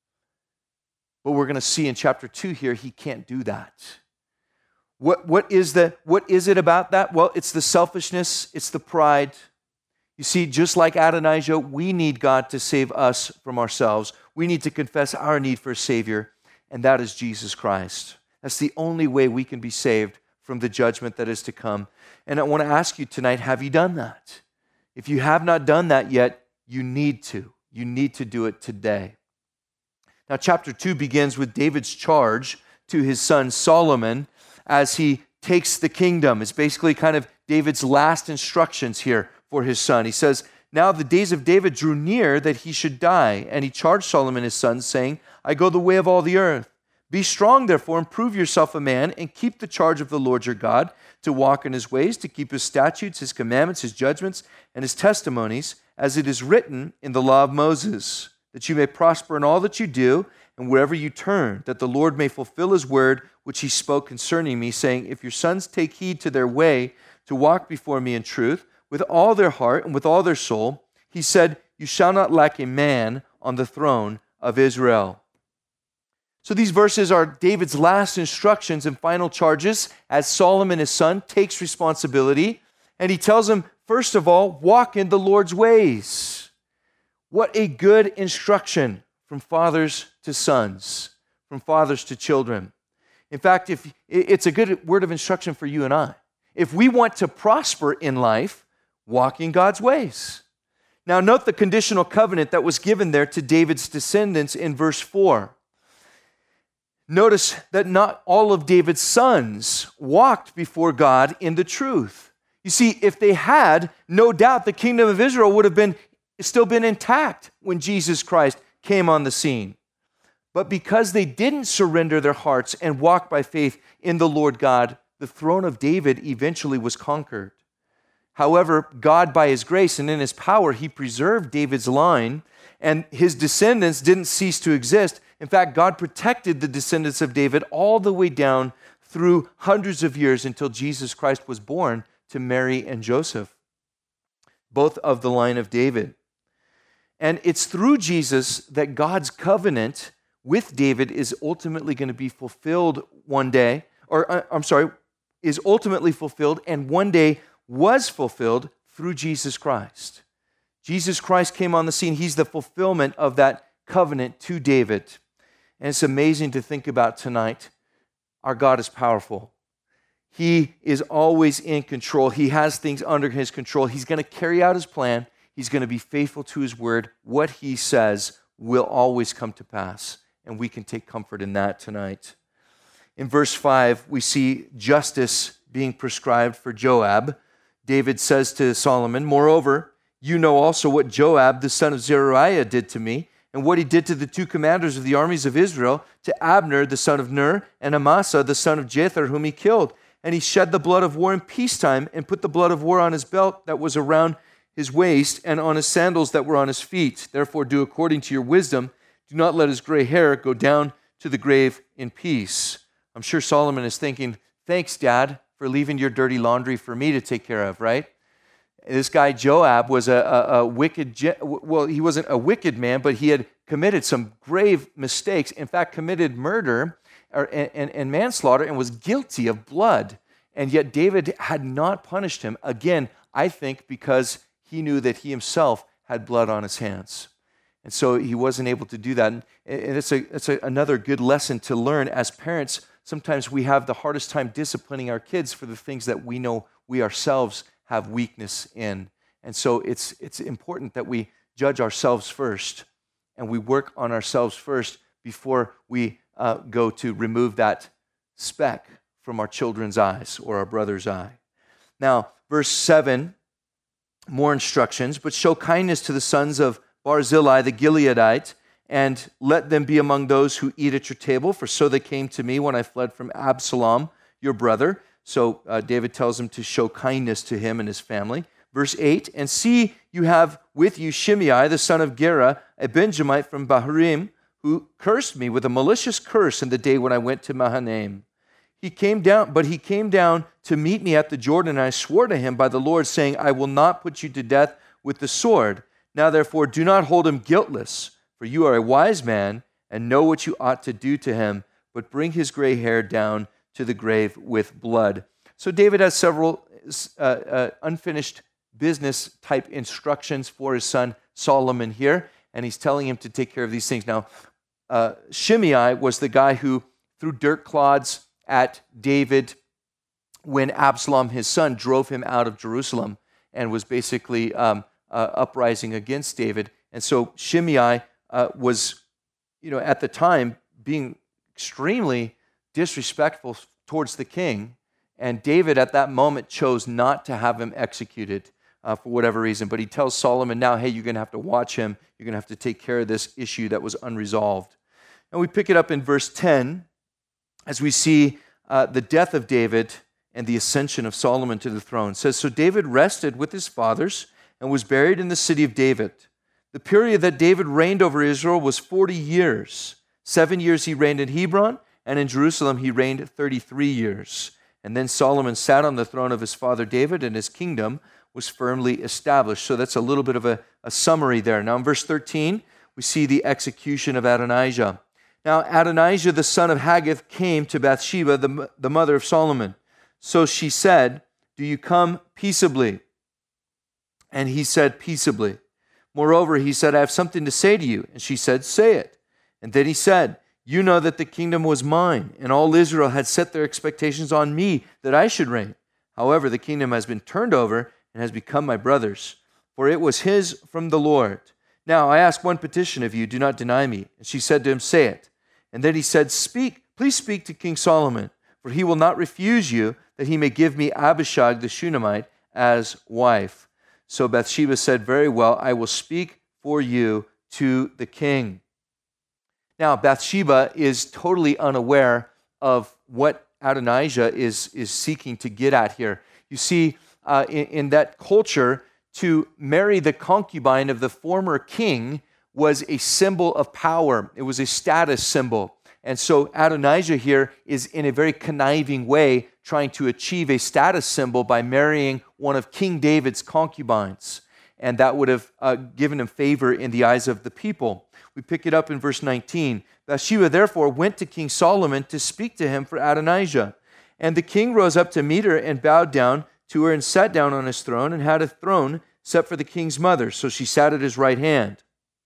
But we're going to see in chapter two here, he can't do that. What, what, is the, what is it about that? Well, it's the selfishness, it's the pride. You see, just like Adonijah, we need God to save us from ourselves. We need to confess our need for a Savior, and that is Jesus Christ. That's the only way we can be saved from the judgment that is to come. And I want to ask you tonight, have you done that? If you have not done that yet, you need to. You need to do it today. Now, chapter two begins with David's charge to his son Solomon as he takes the kingdom. It's basically kind of David's last instructions here for his son. He says, "Now the days of David drew near that he should die, and he charged Solomon his son, saying, I go the way of all the earth. Be strong, therefore, and prove yourself a man, and keep the charge of the Lord your God, to walk in his ways, to keep his statutes, his commandments, his judgments, and his testimonies, as it is written in the law of Moses, that you may prosper in all that you do, and wherever you turn, that the Lord may fulfill his word, which he spoke concerning me, saying, If your sons take heed to their way, to walk before me in truth, with all their heart and with all their soul, he said, you shall not lack a man on the throne of Israel." So these verses are David's last instructions and final charges as Solomon, his son, takes responsibility. And he tells him, first of all, walk in the Lord's ways. What a good instruction from fathers to sons, from fathers to children. In fact, if it's a good word of instruction for you and I. If we want to prosper in life, walk in God's ways. Now note the conditional covenant that was given there to David's descendants in verse four. Notice that not all of David's sons walked before God in the truth. You see, if they had, no doubt the kingdom of Israel would have been still been intact when Jesus Christ came on the scene. But because they didn't surrender their hearts and walk by faith in the Lord God, the throne of David eventually was conquered. However, God, by his grace and in his power, he preserved David's line, and his descendants didn't cease to exist. In fact, God protected the descendants of David all the way down through hundreds of years until Jesus Christ was born to Mary and Joseph, both of the line of David. And it's through Jesus that God's covenant with David is ultimately going to be fulfilled one day, or uh, I'm sorry, is ultimately fulfilled and one day was fulfilled through Jesus Christ. Jesus Christ came on the scene. He's the fulfillment of that covenant to David. And it's amazing to think about tonight. Our God is powerful. He is always in control. He has things under his control. He's going to carry out his plan. He's going to be faithful to his word. What he says will always come to pass. And we can take comfort in that tonight. In verse five, we see justice being prescribed for Joab. David says to Solomon, "Moreover, you know also what Joab, the son of Zeruiah, did to me, and what he did to the two commanders of the armies of Israel, to Abner, the son of Ner, and Amasa, the son of Jether, whom he killed. And he shed the blood of war in peacetime, and put the blood of war on his belt that was around his waist, and on his sandals that were on his feet. Therefore do according to your wisdom. Do not let his gray hair go down to the grave in peace." I'm sure Solomon is thinking, thanks, Dad, for leaving your dirty laundry for me to take care of, right? This guy Joab was a, a, a wicked, well, he wasn't a wicked man, but he had committed some grave mistakes. In fact, committed murder or, and, and, and manslaughter and was guilty of blood. And yet David had not punished him. Again, I think because he knew that he himself had blood on his hands. And so he wasn't able to do that. And it's, a, it's a, another good lesson to learn as parents. Sometimes we have the hardest time disciplining our kids for the things that we know we ourselves have weakness in. And so it's it's important that we judge ourselves first, and we work on ourselves first before we uh, go to remove that speck from our children's eyes or our brother's eye. Now, verse seven, more instructions, but show kindness to the sons of Barzillai the Gileadite, and let them be among those who eat at your table, for so they came to me when I fled from Absalom, your brother. So uh, David tells him to show kindness to him and his family. Verse eight, and see, you have with you Shimei, the son of Gera, a Benjamite from Bahurim, who cursed me with a malicious curse in the day when I went to Mahanaim. He came down, but he came down to meet me at the Jordan, and I swore to him by the Lord, saying, I will not put you to death with the sword. Now therefore do not hold him guiltless, for you are a wise man, and know what you ought to do to him, but bring his gray hair down to the grave with blood. So David has several uh, uh, unfinished business type instructions for his son Solomon here, and he's telling him to take care of these things. Now, uh, Shimei was the guy who threw dirt clods at David when Absalom, his son, drove him out of Jerusalem and was basically um, uh, uprising against David. And so Shimei uh, was, you know, at the time being extremely disrespectful towards the king, and David at that moment chose not to have him executed uh, for whatever reason. But he tells Solomon now, hey, you're going to have to watch him. You're going to have to take care of this issue that was unresolved. And we pick it up in verse ten as we see uh, the death of David and the ascension of Solomon to the throne. It says, so David rested with his fathers and was buried in the city of David. The period that David reigned over Israel was forty years. Seven years he reigned in Hebron, and in Jerusalem he reigned thirty-three years. And then Solomon sat on the throne of his father David, and his kingdom was firmly established. So that's a little bit of a, a summary there. Now in verse thirteen, we see the execution of Adonijah. Now Adonijah, the son of Haggith, came to Bathsheba, the, the mother of Solomon. So she said, do you come peaceably? And he said, peaceably. Moreover, he said, I have something to say to you. And she said, say it. And then he said, you know that the kingdom was mine, and all Israel had set their expectations on me that I should reign. However, the kingdom has been turned over and has become my brother's, for it was his from the Lord. Now I ask one petition of you, do not deny me. And she said to him, say it. And then he said, speak, please speak to King Solomon, for he will not refuse you, that he may give me Abishag the Shunammite as wife. So Bathsheba said, very well, I will speak for you to the king. Now, Bathsheba is totally unaware of what Adonijah is, is seeking to get at here. You see, uh, in, in that culture, to marry the concubine of the former king was a symbol of power. It was a status symbol. And so Adonijah here is in a very conniving way trying to achieve a status symbol by marrying one of King David's concubines. And that would have uh, given him favor in the eyes of the people. We pick it up in verse nineteen. Bathsheba therefore went to King Solomon to speak to him for Adonijah. And the king rose up to meet her and bowed down to her and sat down on his throne and had a throne set for the king's mother. So she sat at his right hand.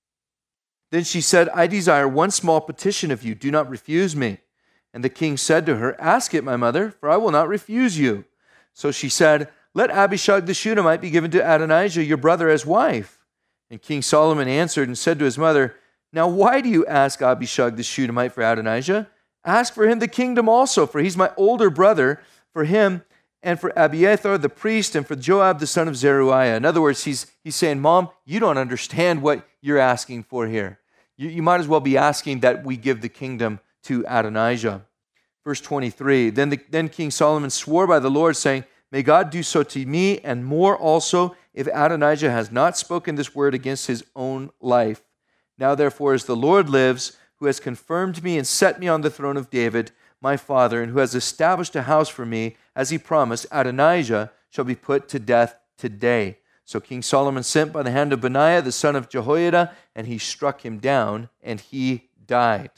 Then she said, I desire one small petition of you. Do not refuse me. And the king said to her, ask it, my mother, for I will not refuse you. So she said, let Abishag the Shunammite be given to Adonijah, your brother, as wife. And King Solomon answered and said to his mother, now why do you ask Abishag the Shunammite for Adonijah? Ask for him the kingdom also, for he's my older brother, for him and for Abiathar the priest and for Joab the son of Zeruiah. In other words, he's, he's saying, Mom, you don't understand what you're asking for here. You, you might as well be asking that we give the kingdom to Adonijah. Verse twenty-three, then, the, then King Solomon swore by the Lord, saying, may God do so to me and more also, if Adonijah has not spoken this word against his own life. Now therefore, as the Lord lives, who has confirmed me and set me on the throne of David, my father, and who has established a house for me, as he promised, Adonijah shall be put to death today. So King Solomon sent by the hand of Benaiah, the son of Jehoiada, and he struck him down, and he died.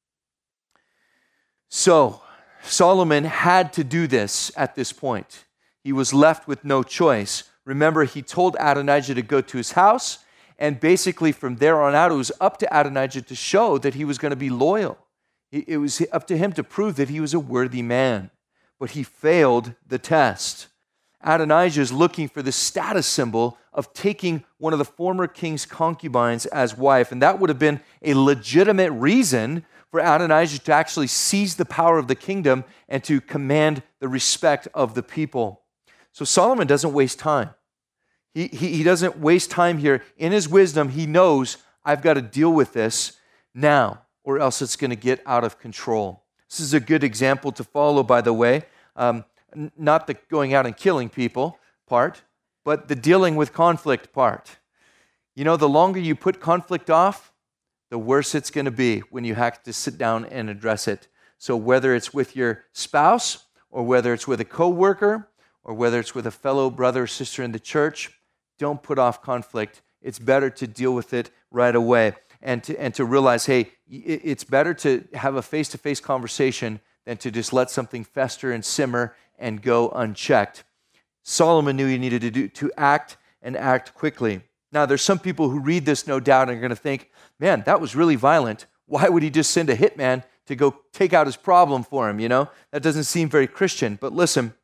So Solomon had to do this at this point. He was left with no choice. Remember, he told Adonijah to go to his house, and basically from there on out, it was up to Adonijah to show that he was going to be loyal. It was up to him to prove that he was a worthy man. But he failed the test. Adonijah is looking for the status symbol of taking one of the former king's concubines as wife. And that would have been a legitimate reason for Adonijah to actually seize the power of the kingdom and to command the respect of the people. So Solomon doesn't waste time. He, he, he doesn't waste time here. In his wisdom, he knows, I've got to deal with this now, or else it's going to get out of control. This is a good example to follow, by the way. Um, n- not the going out and killing people part, but the dealing with conflict part. You know, the longer you put conflict off, the worse it's going to be when you have to sit down and address it. So whether it's with your spouse, or whether it's with a coworker, or whether it's with a fellow brother or sister in the church, don't put off conflict. It's better to deal with it right away and to, and to realize, hey, it's better to have a face-to-face conversation than to just let something fester and simmer and go unchecked. Solomon knew he needed to do to act and act quickly. Now, there's some people who read this, no doubt, and are going to think, man, that was really violent. Why would he just send a hitman to go take out his problem for him, you know? That doesn't seem very Christian. But listen,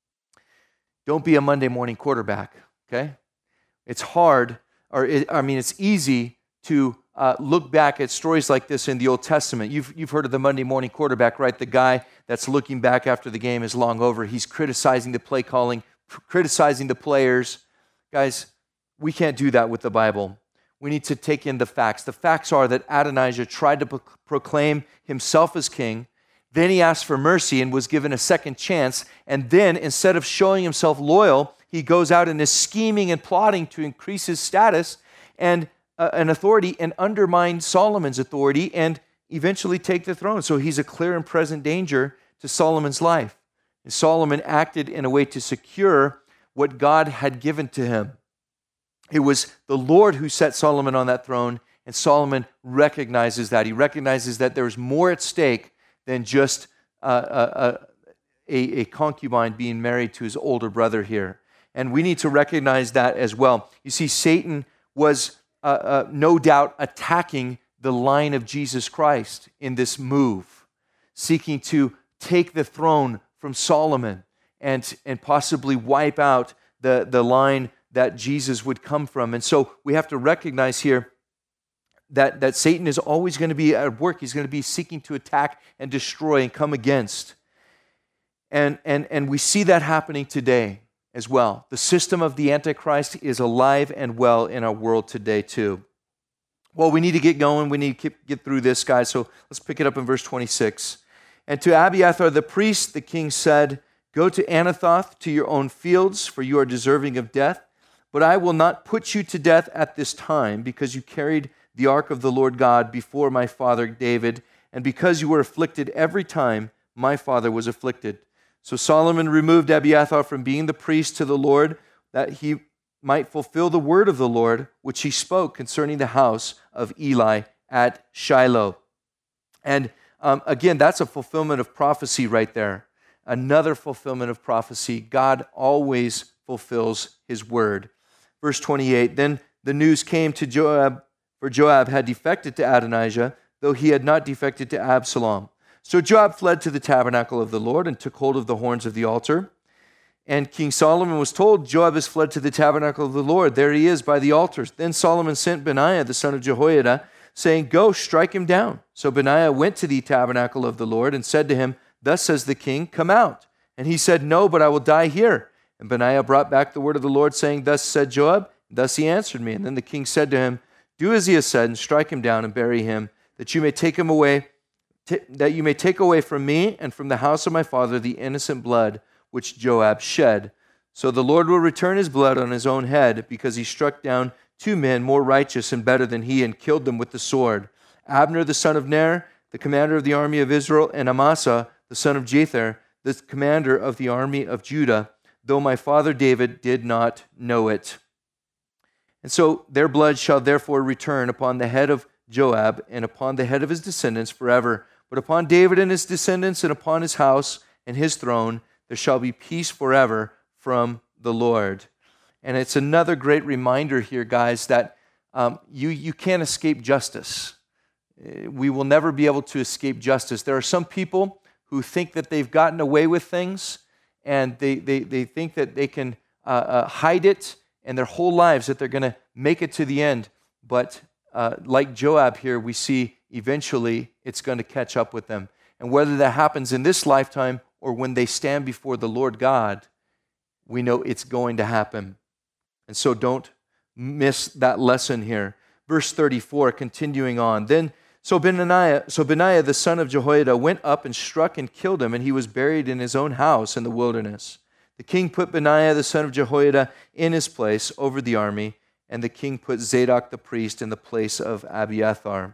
don't be a Monday morning quarterback, okay? It's hard, or it, I mean, it's easy to uh, look back at stories like this in the Old Testament. You've, you've heard of the Monday morning quarterback, right? The guy that's looking back after the game is long over. He's criticizing the play calling, criticizing the players. Guys, we can't do that with the Bible. We need to take in the facts. The facts are that Adonijah tried to pro- proclaim himself as king. Then he asked for mercy and was given a second chance. And then, instead of showing himself loyal, he goes out and is scheming and plotting to increase his status and uh, an authority and undermine Solomon's authority and eventually take the throne. So he's a clear and present danger to Solomon's life. And Solomon acted in a way to secure what God had given to him. It was the Lord who set Solomon on that throne, and Solomon recognizes that. He recognizes that there's more at stake than just uh, a, a, a concubine being married to his older brother here. And we need to recognize that as well. You see, Satan was uh, uh, no doubt attacking the line of Jesus Christ in this move, seeking to take the throne from Solomon and, and possibly wipe out the, the line that Jesus would come from. And so we have to recognize here that, that Satan is always going to be at work. He's going to be seeking to attack and destroy and come against. And, and, and we see that happening today as well. The system of the Antichrist is alive and well in our world today too. Well, we need to get going. We need to keep, get through this, guys. So let's pick it up in verse twenty-six. And to Abiathar the priest, the king said, "Go to Anathoth to your own fields, for you are deserving of death. But I will not put you to death at this time, because you carried the ark of the Lord God before my father David, and because you were afflicted every time my father was afflicted." So Solomon removed Abiathar from being the priest to the Lord, that he might fulfill the word of the Lord, which he spoke concerning the house of Eli at Shiloh. And um, again, that's a fulfillment of prophecy right there. Another fulfillment of prophecy. God always fulfills his word. Verse twenty-eight, then the news came to Joab, for Joab had defected to Adonijah, though he had not defected to Absalom. So Joab fled to the tabernacle of the Lord and took hold of the horns of the altar. And King Solomon was told, "Joab has fled to the tabernacle of the Lord. There he is by the altars." Then Solomon sent Benaiah, the son of Jehoiada, saying, "Go, strike him down." So Benaiah went to the tabernacle of the Lord and said to him, "Thus says the king, come out." And he said, "No, but I will die here." And Benaiah brought back the word of the Lord, saying, "Thus said Joab, thus he answered me." And then the king said to him, "Do as he has said, and strike him down and bury him, that you may take him away, t- that you may take away from me and from the house of my father the innocent blood which Joab shed. So the Lord will return his blood on his own head, because he struck down two men more righteous and better than he, and killed them with the sword, Abner the son of Ner, the commander of the army of Israel, and Amasa the son of Jether, the commander of the army of Judah, though my father David did not know it. And so their blood shall therefore return upon the head of Joab and upon the head of his descendants forever. But upon David and his descendants and upon his house and his throne there shall be peace forever from the Lord." And it's another great reminder here, guys, that um, you, you can't escape justice. We will never be able to escape justice. There are some people who think that they've gotten away with things, and they, they, they think that they can uh, uh, hide it and their whole lives that they're going to make it to the end. But uh, like Joab here, we see eventually it's going to catch up with them. And whether that happens in this lifetime or when they stand before the Lord God, we know it's going to happen. And so don't miss that lesson here. Verse thirty-four, continuing on. Then so Benaiah, so Benaiah the son of Jehoiada went up and struck and killed him, and he was buried in his own house in the wilderness. The king put Benaiah the son of Jehoiada in his place over the army, and the king put Zadok the priest in the place of Abiathar.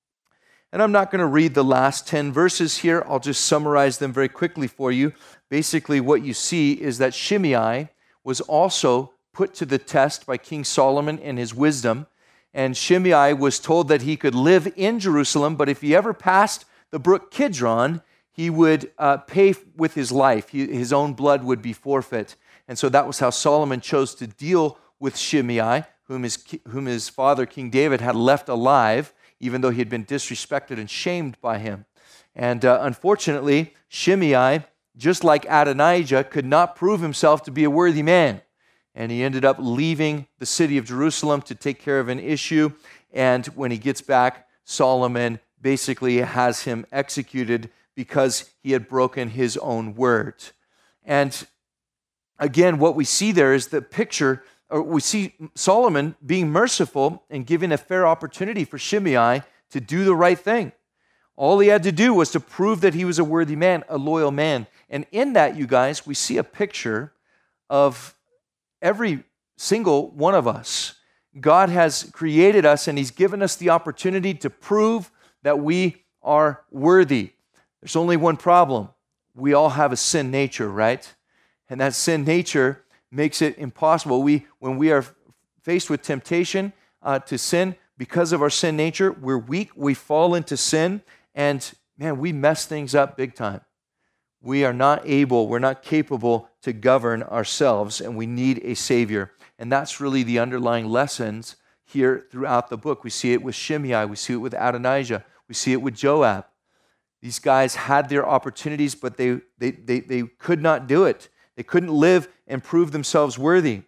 And I'm not going to read the last ten verses here. I'll just summarize them very quickly for you. Basically, what you see is that Shimei was also put to the test by King Solomon and his wisdom. And Shimei was told that he could live in Jerusalem, but if he ever passed the brook Kidron, he would uh, pay with his life. He, his own blood would be forfeit. And so that was how Solomon chose to deal with Shimei, whom his, whom his father, King David, had left alive, even though he had been disrespected and shamed by him. And uh, unfortunately, Shimei, just like Adonijah, could not prove himself to be a worthy man. And he ended up leaving the city of Jerusalem to take care of an issue. And when he gets back, Solomon basically has him executed because he had broken his own word. And again, what we see there is the picture, or we see Solomon being merciful and giving a fair opportunity for Shimei to do the right thing. All he had to do was to prove that he was a worthy man, a loyal man. And in that, you guys, we see a picture of every single one of us. God has created us and he's given us the opportunity to prove that we are worthy. There's only one problem. We all have a sin nature, right? And that sin nature makes it impossible. We, when we are faced with temptation uh, to sin, because of our sin nature, we're weak, we fall into sin, and man, we mess things up big time. We are not able, we're not capable to govern ourselves, and we need a Savior. And that's really the underlying lessons here throughout the book. We see it with Shimei, we see it with Adonijah, we see it with Joab. These guys had their opportunities, but they, they, they, they could not do it. They couldn't live and prove themselves worthy.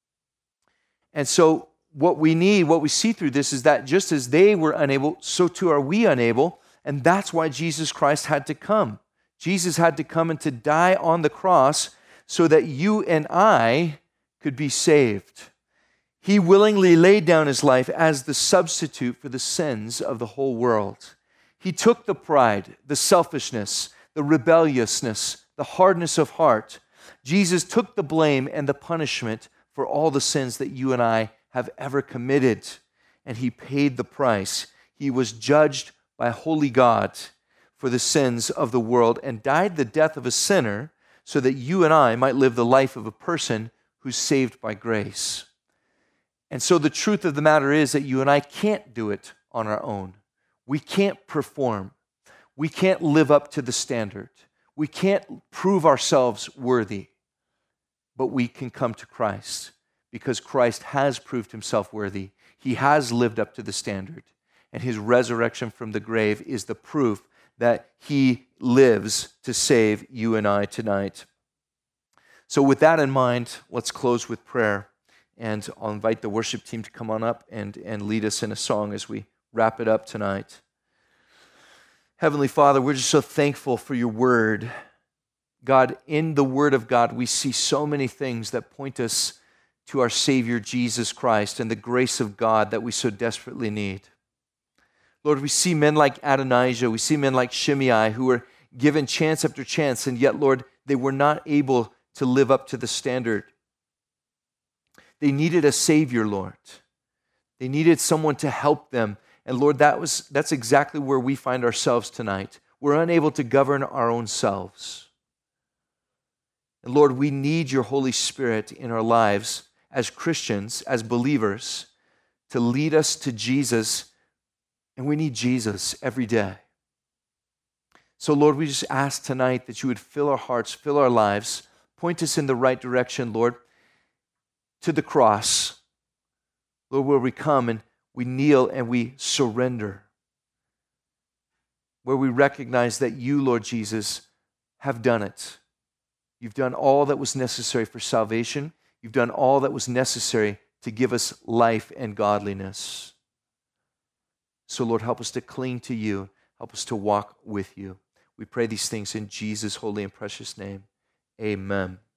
And so what we need, what we see through this is that just as they were unable, so too are we unable, and that's why Jesus Christ had to come. Jesus had to come and to die on the cross so that you and I could be saved. He willingly laid down his life as the substitute for the sins of the whole world. He took the pride, the selfishness, the rebelliousness, the hardness of heart. Jesus took the blame and the punishment for all the sins that you and I have ever committed, and he paid the price. He was judged by holy God for the sins of the world and died the death of a sinner so that you and I might live the life of a person who's saved by grace. And so the truth of the matter is that you and I can't do it on our own. We can't perform. We can't live up to the standard. We can't prove ourselves worthy, but we can come to Christ because Christ has proved himself worthy. He has lived up to the standard, and his resurrection from the grave is the proof that he lives to save you and I tonight. So with that in mind, let's close with prayer, and I'll invite the worship team to come on up and, and lead us in a song as we wrap it up tonight. Heavenly Father, we're just so thankful for your word. God, in the word of God, we see so many things that point us to our Savior, Jesus Christ, and the grace of God that we so desperately need. Lord, we see men like Adonijah, we see men like Shimei who were given chance after chance, and yet, Lord, they were not able to live up to the standard. They needed a Savior, Lord. They needed someone to help them. And Lord, that was that's exactly where we find ourselves tonight. We're unable to govern our own selves. And Lord, we need your Holy Spirit in our lives as Christians, as believers, to lead us to Jesus. And we need Jesus every day. So Lord, we just ask tonight that you would fill our hearts, fill our lives, point us in the right direction, Lord, to the cross. Lord, where we come and we kneel and we surrender. Where we recognize that you, Lord Jesus, have done it. You've done all that was necessary for salvation. You've done all that was necessary to give us life and godliness. So, Lord, help us to cling to you. Help us to walk with you. We pray these things in Jesus' holy and precious name. Amen.